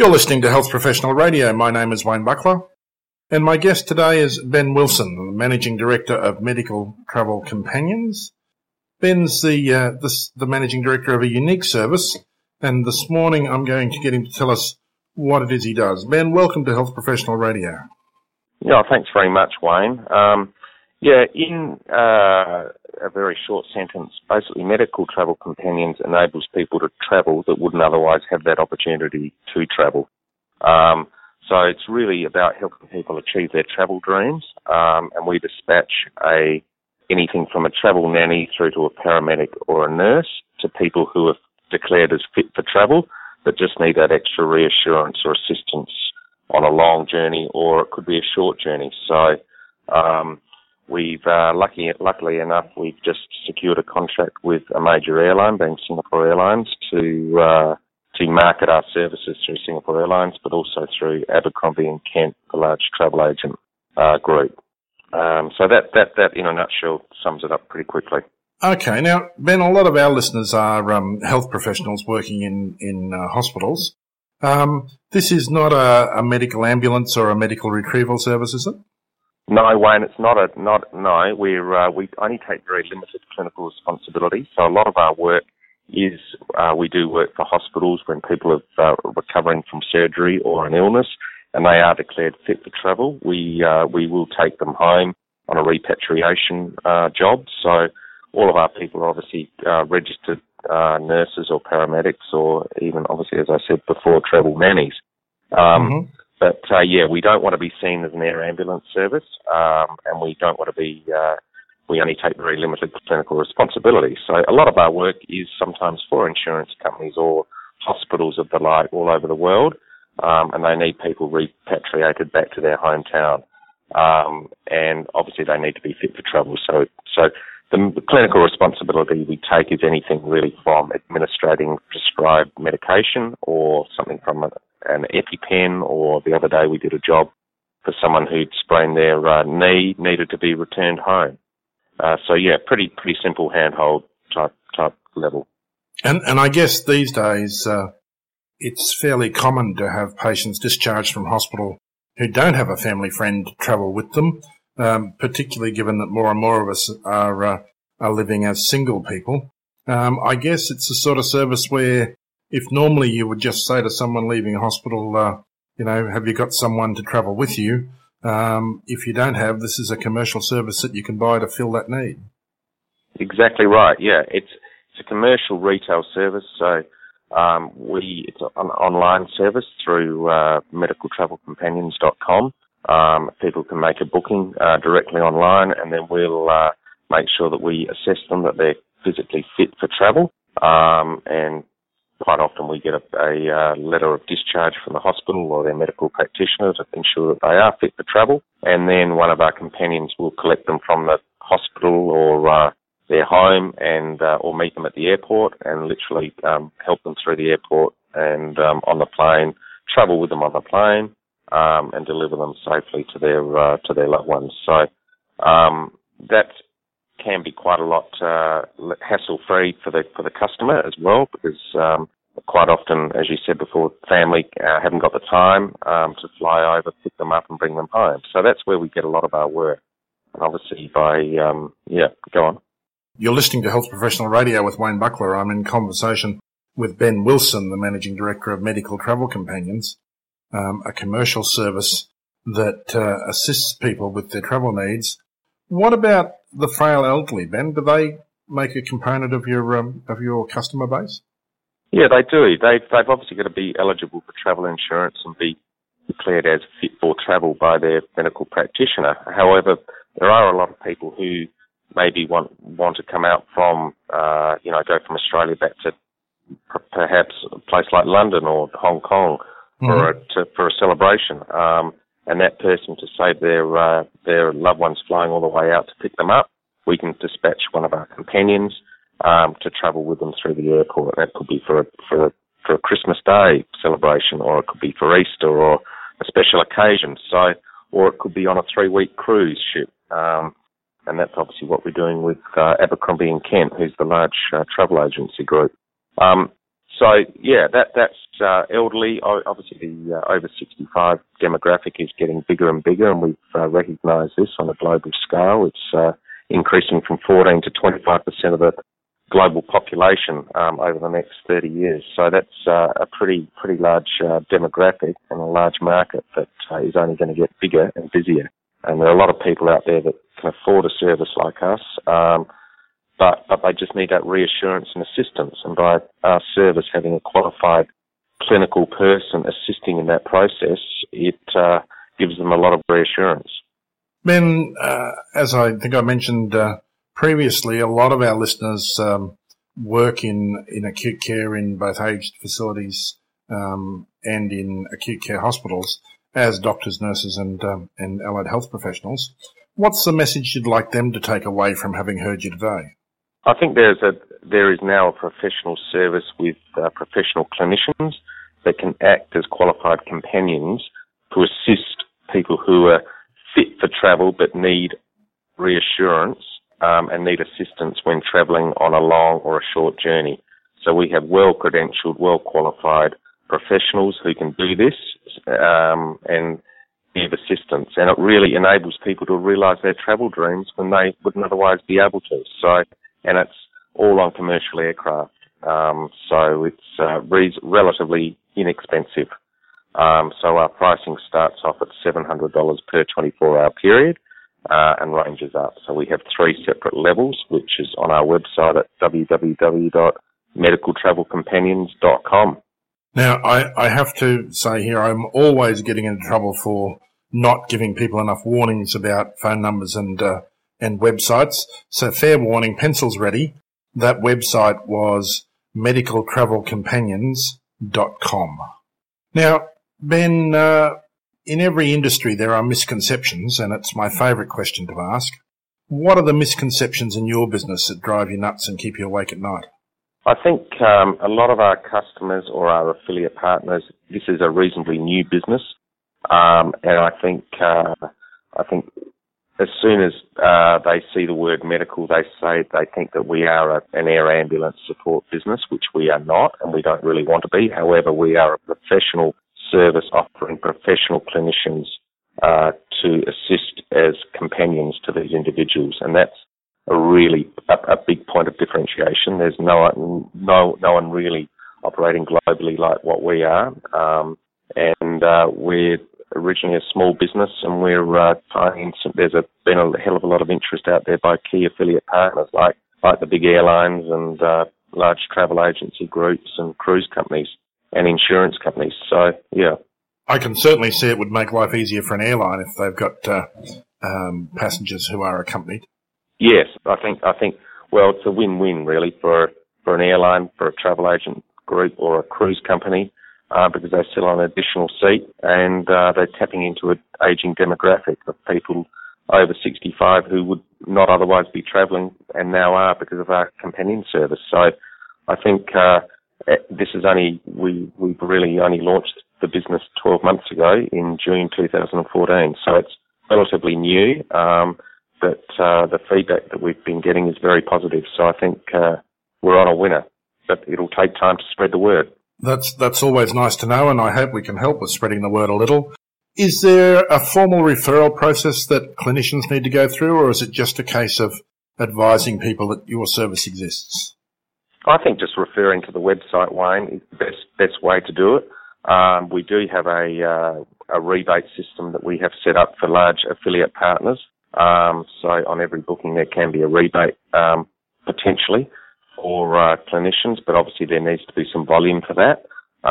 You're listening to Health Professional Radio. My name is Wayne Buckler, and my guest today is Ben Wilson, the Managing Director of Medical Travel Companions. Ben's the Managing Director of a unique service, and this morning I'm going to get him to tell us what it is he does. Ben, welcome to Health Professional Radio. Yeah, thanks very much, Wayne. In a very short sentence, basically Medical Travel Companions enables people to travel that wouldn't otherwise have that opportunity to travel. So it's really about helping people achieve their travel dreams, and we dispatch anything from a travel nanny through to a paramedic or a nurse to people who are declared as fit for travel but just need that extra reassurance or assistance on a long journey, or it could be a short journey. So we've luckily enough, we've just secured a contract with a major airline, being Singapore Airlines, to market our services through Singapore Airlines, but also through Abercrombie and Kent, the large travel agent group. So that in a nutshell sums it up pretty quickly. Okay, now Ben, a lot of our listeners are health professionals working in hospitals. This is not a medical ambulance or a medical retrieval service, is it? No, Wayne, it's not. No. We only take very limited clinical responsibility. So a lot of our work is we do work for hospitals when people are recovering from surgery or an illness, and they are declared fit for travel. We will take them home on a repatriation job. So all of our people are obviously registered nurses or paramedics, or even, obviously, as I said before, travel nannies. But we don't want to be seen as an air ambulance service, and we don't want to be, we only take very limited clinical responsibility. So a lot of our work is sometimes for insurance companies or hospitals of the like all over the world, and they need people repatriated back to their hometown. And obviously they need to be fit for travel. So the clinical responsibility we take is anything really from administrating prescribed medication or something from an EpiPen, or the other day we did a job for someone who'd sprained their knee, needed to be returned home. Pretty simple handhold type level. And I guess these days it's fairly common to have patients discharged from hospital who don't have a family friend travel with them, particularly given that more and more of us are living as single people. I guess it's the sort of service where if normally you would just say to someone leaving a hospital, have you got someone to travel with you? If you don't have, this is a commercial service that you can buy to fill that need. Exactly right. Yeah, it's a commercial retail service. So it's an online service through medicaltravelcompanions.com. People can make a booking directly online, and then we'll make sure that we assess them that they're physically fit for travel. And quite often we get a letter of discharge from the hospital or their medical practitioner to ensure that they are fit for travel. And then one of our companions will collect them from the hospital or their home and or meet them at the airport and literally help them through the airport and on the plane, travel with them on the plane, and deliver them safely to their loved ones. So that can be quite a lot hassle-free for the customer as well, because quite often, as you said before, family haven't got the time to fly over, pick them up and bring them home. So that's where we get a lot of our work. And obviously go on. You're listening to Health Professional Radio with Wayne Buckler. I'm in conversation with Ben Wilson, the Managing Director of Medical Travel Companions, a commercial service that assists people with their travel needs. What about the frail elderly, Ben? Do they make a component of your customer base? Yeah, they do. They've obviously got to be eligible for travel insurance and be declared as fit for travel by their medical practitioner. However, there are a lot of people who maybe want to come out from, go from Australia back to perhaps a place like London or Hong Kong for a celebration. And that person, to save their loved ones flying all the way out to pick them up, we can dispatch one of our companions to travel with them through the airport. That could be for a Christmas Day celebration, or it could be for Easter or a special occasion. So, or it could be on a 3-week cruise ship. And that's obviously what we're doing with Abercrombie and Kent, who's the large travel agency group. So yeah, that's elderly. Obviously, the over 65 demographic is getting bigger and bigger, and we've recognised this on a global scale. It's increasing from 14 to 25% of the global population over the next 30 years. So that's a pretty large demographic and a large market that is only going to get bigger and busier. And there are a lot of people out there that can afford a service like us, but they just need that reassurance and assistance. And by our service having a qualified clinical person assisting in that process, it gives them a lot of reassurance. Ben, as I think I mentioned previously, a lot of our listeners work in acute care in both aged facilities and in acute care hospitals as doctors, nurses and allied health professionals. What's the message you'd like them to take away from having heard you today? I think there is now a professional service with professional clinicians that can act as qualified companions to assist people who are fit for travel but need reassurance and need assistance when travelling on a long or a short journey. So we have well-credentialed, well-qualified professionals who can do this and give assistance. And it really enables people to realise their travel dreams when they wouldn't otherwise be able to. So, and it's all on commercial aircraft. So it's relatively inexpensive. So our pricing starts off at $700 per 24-hour period and ranges up. So we have 3 separate levels, which is on our website at www.medicaltravelcompanions.com. Now, I have to say here, I'm always getting into trouble for not giving people enough warnings about phone numbers and websites. So fair warning, pencils ready. That website was medicaltravelcompanions.com. Now, Ben, in every industry there are misconceptions, and it's my favourite question to ask. What are the misconceptions in your business that drive you nuts and keep you awake at night? I think a lot of our customers or our affiliate partners, this is a reasonably new business, and I think as soon as they see the word medical, they think that we are an air ambulance support business, which we are not, and we don't really want to be. However, we are a professional service offering professional clinicians to assist as companions to these individuals, and that's a really a big point of differentiation. There's no one really operating globally like what we are, and we're originally a small business, and we're tying in. There's been a hell of a lot of interest out there by key affiliate partners like the big airlines and large travel agency groups and cruise companies and insurance companies. So yeah, I can certainly see it would make life easier for an airline if they've got passengers who are accompanied. Yes, I think. Well, it's a win-win really for an airline, for a travel agent group, or a cruise company. Because they sell an additional seat and they're tapping into an ageing demographic of people over 65 who would not otherwise be travelling and now are because of our companion service. So I think this is we've really only launched the business 12 months ago in June 2014. So it's relatively new, but the feedback that we've been getting is very positive. So I think we're on a winner, but it'll take time to spread the word. That's always nice to know, and I hope we can help with spreading the word a little. Is there a formal referral process that clinicians need to go through, or is it just a case of advising people that your service exists? I think just referring to the website, Wayne, is the best way to do it. We do have a rebate system that we have set up for large affiliate partners. So on every booking there can be a rebate potentially for clinicians, but obviously there needs to be some volume for that.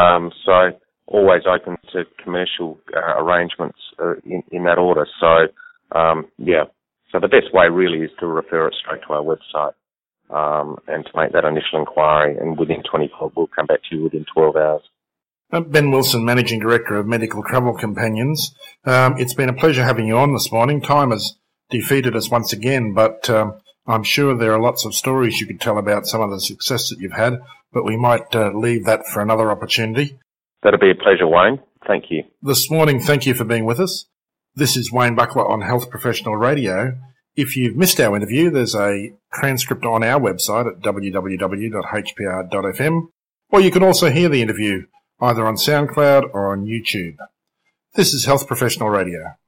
So always open to commercial arrangements in that order. So yeah, so the best way really is to refer it straight to our website and to make that initial inquiry, and within 24, we'll come back to you within 12 hours. Ben Wilson, Managing Director of Medical Travel Companions. It's been a pleasure having you on this morning. Time has defeated us once again, but I'm sure there are lots of stories you could tell about some of the success that you've had, but we might leave that for another opportunity. That'll be a pleasure, Wayne. Thank you. This morning, thank you for being with us. This is Wayne Buckler on Health Professional Radio. If you've missed our interview, there's a transcript on our website at www.hpr.fm. or you can also hear the interview either on SoundCloud or on YouTube. This is Health Professional Radio.